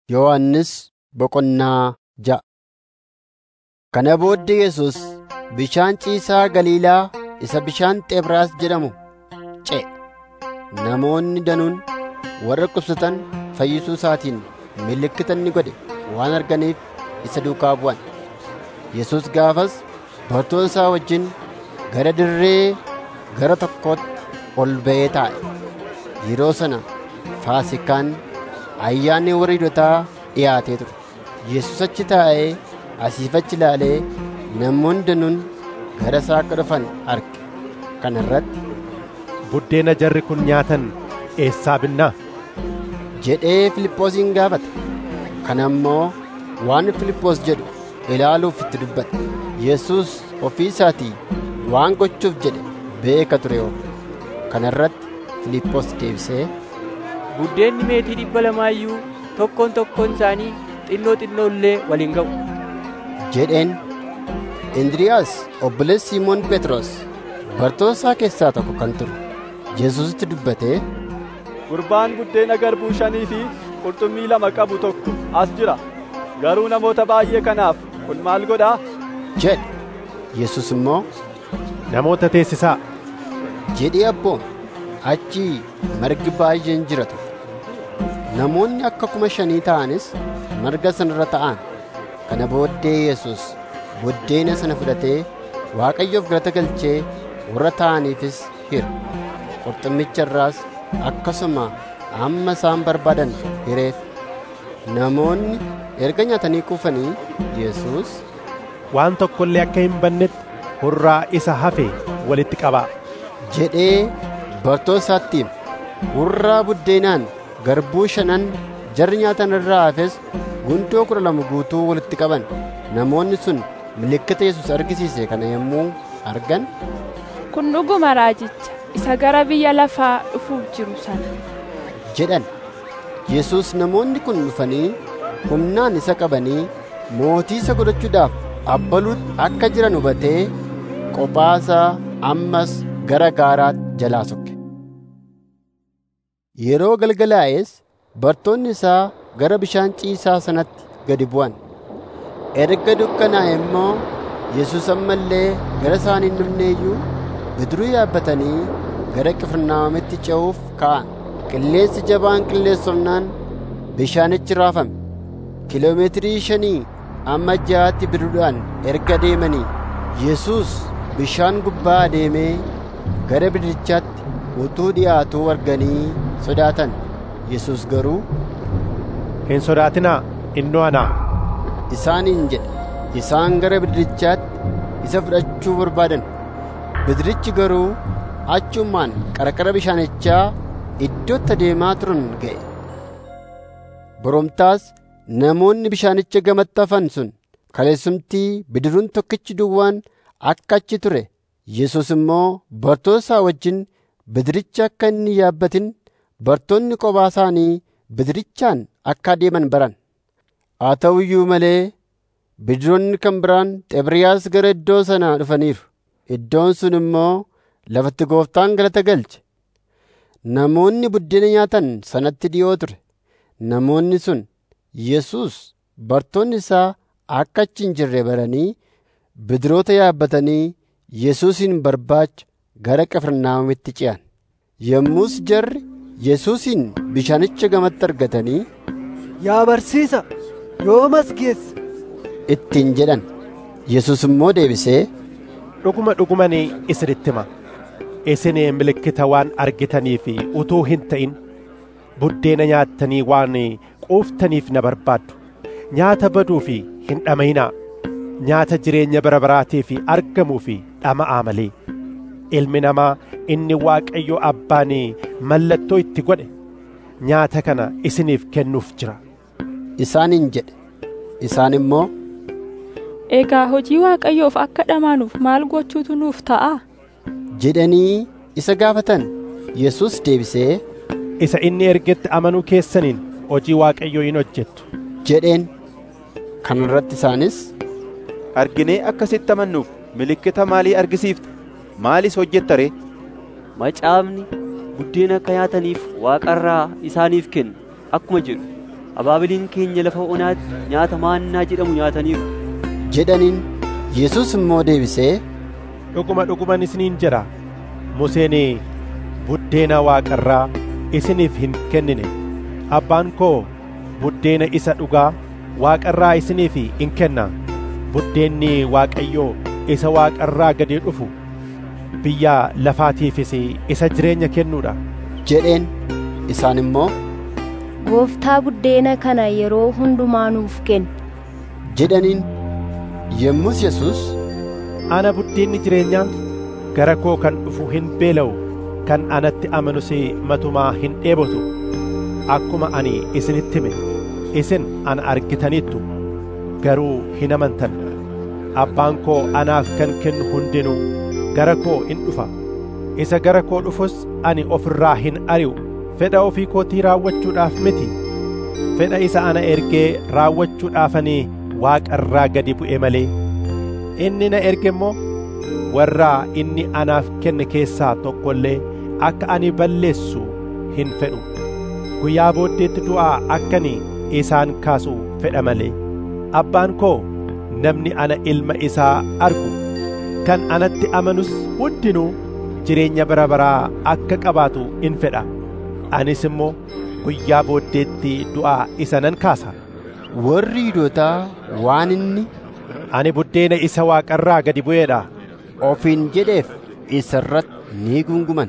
Yohannis boqonnaa ja'a. Kana booddee Yesuus bishaan ciisaa Galiilaa isa bishaan Xebraas jedhamu ce'e. Namoonni danuun warra dhukkubsatan fayyisuu isaatiin milikkita inni godhe waan arganiif isa duukaa bu'an. Yesuus gaafas bartoota isaa wajjin gara dirree gara tokkootti ol ba'ee taa'e. Yeroo sana Faasiikaan ayyaanni warra Yihuudootaa dhiyaatee ture. Yesuus achi taa'ee asiif achi ilaalee namoonni danuun gara isaa akka dhufan arge. Kana irratti, buddeena jarri kun nyaatan eessaa binnaa? jedhee Filiphoosin gaafate. Kana immoo waan Filiphoos jedhu ilaaluuf itti dubbate. Yesuus ofii isaatii waan gochuuf jedhe beeka ture. Kana irratti Filiphoos deebisee, buddeenni meetii 200 iyyuu tokkoon tokkoon isaanii xinnoo xinnoo illee waliin ga'u jedheen. Indiriiyaas obboleessi Simoon Phexros bartoota isaa keessaa tokko kan ture Yesuusitti dubbatee, gurbaan buddeena garbuu 5 fi qurxummii 2 qabu tokko as jira. Garuu namoota baay'ee kanaaf kun maal godhaa? jedhe. Yesuus immoo, namoota teessisaa jedhee abboome. Achii margi baay'een jira ture. Namoonni akka 5,000 ta'anis marga sana irra ta'an. Kana booddee Yesuus buddeena sana fudhatee Waaqayyoof galata galchee warra ta'aniifis hire. Qurxummicha irraas akkasuma hamma isaan barbaadan hireef. Namoonni erga nyaatanii quufanii Yesuus, waan tokko illee akka hin bannetti hurraa isa hafe walitti qabaa jedhee bartoota isaatti hime. Hurraa buddeenaan garbuu 5 jarri nyaatan irraa hafes gundoo 12 guutuu walitti qaban. Namoonni sun milikkita Yesuus argisiise kana yommuu argan, kun dhuguma raajicha isa gara biyya lafaa dhufuuf jiru sana jedhan. Yesuus namoonni kun dhufanii humnaan isa qabanii mootii isa godhachuudhaaf abbaluutti akka jiran hubatee qophaasaa ammas gara gaaraatti jalaa sokke. Yeroo galgalaa'es bartoonni isaa gara bishaan ciisaa sanatti gadi bu'an. Erga dukkanaa'e immoo Yesuus amma illee gara isaanii hin dhufne iyyuu bidiruu yaabbatanii gara Qifirnaahomitti ce'uuf ka'an. Qilleensi jabaan qilleensofnaan bishaanichi raafame. Kiiloomeetirii 5 amma 6tti bidiruudhaan erga deemanii Yesuus bishaan gubbaa adeemee gara bidirichaatti utuu dhi'aatuu arganii sodaatan. Yesuus garuu, hin sodaatinaa, innoo anaa isaaniin jedhe. Isaan gara bidirichaatti isa fudhachuu barbaadan. Bidirichi garuu achumaan qarqara bishaanichaa iddootti adeemaa turan ga'e. Boromtaas namoonni bishaanicha gamatti hafan sun kaleessumtii bidiruun tokkichi duwwaan akka achi ture. Yesuus immoo bartoota isaa wajjin bidiricha akka inni yaabbatin bartoonni kophaa isaanii bidirichaan akka adeeman baran. Haa ta'u iyyuu malee bidiroonni kan biraan Xebriyaas gara iddoo sanaa dhufaniiru. Iddoon sun immoo lafatti Gooftaan galata galche. Namoonni buddeena nyaatan sanatti dhi'oo ture. Namoonni sun Yesuus bartoonni isaa akka achi hin jirre baranii bidiroota yaabbatanii Yesuusin barbaacha gara Qifirnaahomitti ce'an. Yommus jarri Yesuusin bishaanicha gamatti argatanii, yaa barsiisa, yoom as geesse? ittiin jedhan. Yesuus immoo deebisee, dhuguma dhugumanii isinitti hima, isin milikkita waan argitaniif utuu hin ta'in buddeena nyaattanii waan quuftaniif na barbaaddu. Nyaata baduuf hin dhama'inaa, nyaata jireenya bara baraatiif argamuuf dhama'aa malee. Ilmi namaa inni Waaqayyo Abbaan mallattoo itti godhe nyaata kana isiniif kennuuf jira isaaniin jedhe. Isaan immoo, egaa hojii Waaqayyoof akka dhamaanuuf maal gochuutu nuuf ta'a jedhanii isa gaafatan. Yesuus deebisee, isa inni ergetti amanuu keessaniin hojii Waaqayyoo hin hojjettu jedheen. Kana irratti isaanis, Arginee akkasitti amannuuf milikkita maalii argisiifta? Maalis hojjetta ree? Macaafni buddeena akka nyaataniif Waaqarraa isaaniif kennu akkuma jedhu abaabiliin keenya lafa onaatti nyaata maannaa jedhamu nyaataniiru jedhaniin. Yesuus immoo deebisee, dhuguma dhuguman isiniin jedha, Museen buddeena Waaqarraa isiniif hin kennine. Abbaan koo buddeena isa dhugaa Waaqarraa isiniif in kenna. Buddeenni Waaqayyoo isa Waaqarraa gadi dhufu biyya lafaatiifis isa jireenya kennuudha jedheen. Isaan immoo, Gooftaa buddeena kana yeroo hundumaa nuuf kenni jedhaniin. Yommus Yesuus, ana buddeenni jireenyaa, gara koo kan dhufu hin beela'u, kan anatti amanus matumaa hin dheebotu. Akkuma ani isinitti hime, isin ana argitaniittu, garuu hin amantan. Abbaan koo anaaf kan kennu hundinuu gara koo in dhufa. Isa gara koo dhufus ani ofirraa hin ari'u. Fedha ofii kootii raawwachuudhaaf miti, fedha isa ana ergee raawwachuudhaafanii Waaqarraa gadi bu'e malee. Inni na erge immoo warra inni anaaf kenne keessaa tokko illee akka ani balleessu hin fedhu. Guyyaa booddeetti du'aa akkani isaan kaasu fedha malee. Abbaan koo namni ana ilma isaa argu, kan anatti amanus hundinuu jireenya bara baraa akka qabaatu in fedha. Anis immoo guyyaa booddeetti du'aa isa nan kaasa. Warri Yihuudootaa waan inni, ani buddeena isa Waaqarraa gadi bu'eedha ofiin jedheef isa irratti ni gunguman.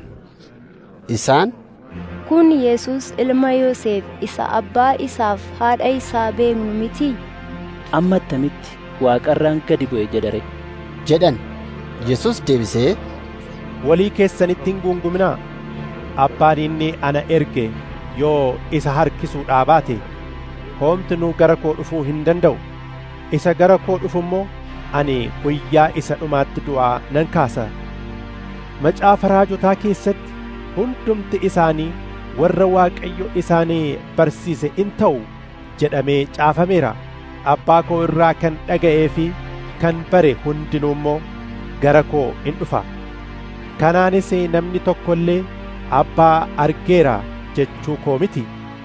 Isaan, kun Yesuus ilma Yoosef isa abbaa isaaf haadha isaa beeknu miti? Amma attamitti Waaqarraan gadi bu'e jedhare jedhan. Yesuus deebisee, walii keessanitti hin gunguminaa. Abbaan inni ana erge yoo isa harkisuudhaa baate homtinuu gara koo dhufuu hin danda'u. Isa gara koo dhufu immoo ani guyyaa isa dhumaatti du'aa nan kaasa. Macaafa raajotaa keessatti hundumti isaanii warra Waaqayyo isaanii barsiise in ta'u jedhamee caafameera. Abbaa koo irraa kan dhaga'ee fi kan bare hundinuu immoo gara koo in dhufa. Kanaanis namni tokko illee Abbaa argeera jechuu koo miti.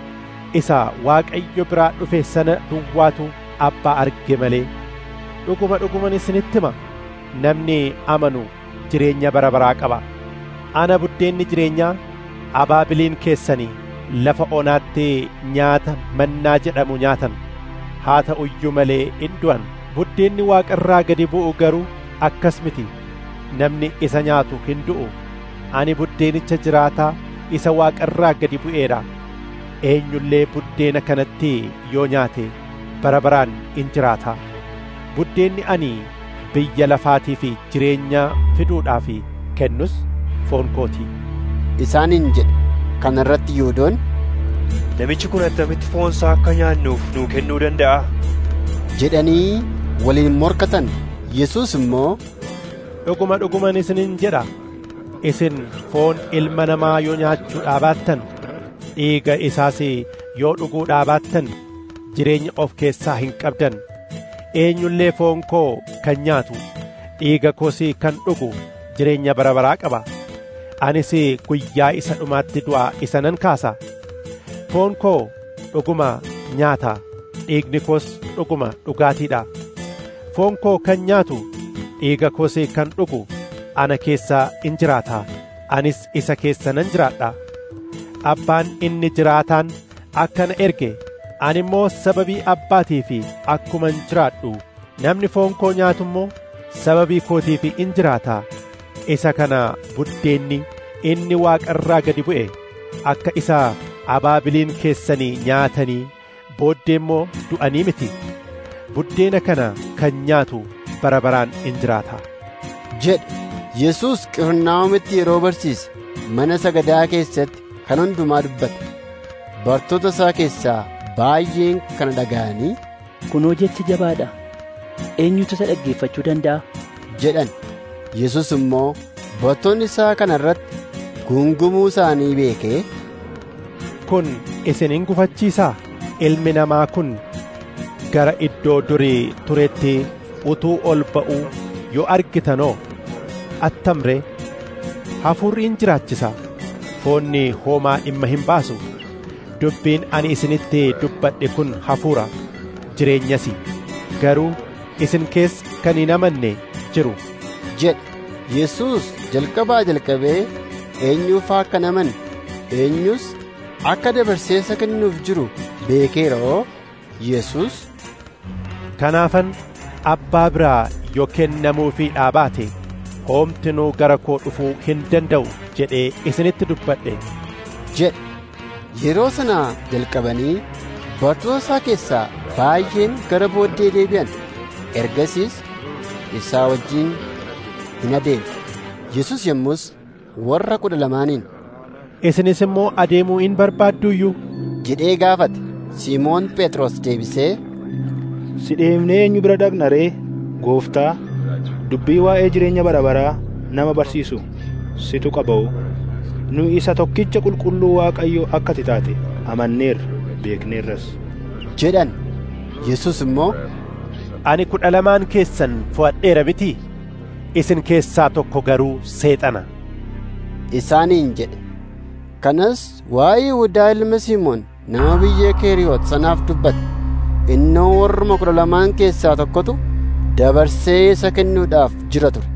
Isa Waaqayyo biraa dhufe sana duwwaatu Abbaa arge malee. Dhuguma dhuguman isinitti hima, namni amanu jireenya bara baraa qaba. Ana buddeenni jireenyaa, abaabiliin keessanii lafa onaatti nyaata mannaa jedhamu nyaatan. Haa ta'u iyyuu malee in du'an. Buddeenni Waaqarraa gadi bu'u garuu akkas miti. Namni isa nyaatu hin du'u. Ani buddeenicha jiraataa isa Waaqarraa gadi bu'eedha. Eenyullee buddeena kanatti yoo nyaate bara baraan in jiraata. Buddeenni ani biyya lafaatii fi jireenya fiduudhaaf kennus foon kooti isaaniin jedhe. Kana irratti Yihuudoonni, namichi kun attamitti foon isaa akka nyaannuuf nuu kennuu danda'a jedhanii waliin morkatan. Yesuus immoo, dhuguma dhuguman isiniin jedha, isin foon ilma namaa yoo nyaachuudhaa baattan, dhiiga isaas yoo dhuguudhaa baattan jireenya of keessaa hin qabdan. Eenyullee foon koo kan nyaatu dhiiga koos kan dhugu jireenya bara baraa qaba. Anis guyyaa isa dhumaatti du'aa isa nan kaasa. Foon koo dhuguma nyaata, dhiigni koos dhuguma dhugaatiidha. Foon koo kan nyaatu dhiiga koos kan dhugu ana keessa in jiraata, anis isa keessa nan jiraadha. Abbaan inni jiraataan akka na erge, ani immoo sababii abbaatii fi akkuman jiraadhu namni foon koo nyaatu immoo sababii kootiif in jiraata. Isa kana buddeenni inni Waaqarraa gadi bu'e akka isa abaabiliin keessanii nyaatanii booddee immoo du'anii miti. Buddeena kana kan nyaatu bara baraan in jiraata jedhe. Yesuus Qifirnaahomitti yeroo barsiise mana sagadaa keessatti kan hundumaa dubbate. Bartoota isaa keessaa baay'een kana dhaga'anii, kunoo jechi jabaadha, eenyutu isa dhaggeeffachuu danda'a jedhan. Yesuus immoo bartoonni isaa kana irratti gungumuu isaanii beekee, kun isin hin gufachiisaa? Ilmi namaa kun gara iddoo durii turetti utuu ol ba'uu yoo argitanoo attamree? Hafuurri in jiraachisa, foonni homaa dhimma hin baasu. dubbiin ani isinitti dubbadhe kun hafuura jireenyas. Garuu isin keessa kan hin amanne jiru jedhe. Yesuus jalqabaa jalqabee eenyuuf akka amanu eenyus akka dabarsee isa kennuuf jiru beekeeroo. Yesuus, kanaafan abbaa biraa yoo kennamuufiidhaa baate homtinuu gara koo dhufuu hin danda'u jedhee isinitti dubbadhe jedhe. Yeroo sanaa jalqabanii bartoota isaa keessaa baay'een gara booddee deebi'an. Ergasiis isaa wajjin hin adeemne. Yesuus yommus warra 12 isinis immoo adeemuu hin barbaadduyyuu jedhee gaafate. Simoon Phexros deebisee, si deemnee eenyu bira dhaqna ree? Gooftaa, dubbii waa'ee jireenya bara baraa nama barsiisu situ qaba'u. Nu isa tokkicha qulqulluu Waaqayyoo akka ati taate amanneerra beekneerras jedhan. Yesuus immoo, ani 12 keessan fo'adheera mitii? Isin keessaa tokko garuu seexana isaaniin jedhe. Kanas waa'ee Yihuudaa ilma Simoon nama biyya Keeriyoot sanaaf dubbate. Innoo warruma 12 keessaa tokkotu dabarsee isa kennuudhaaf jira ture.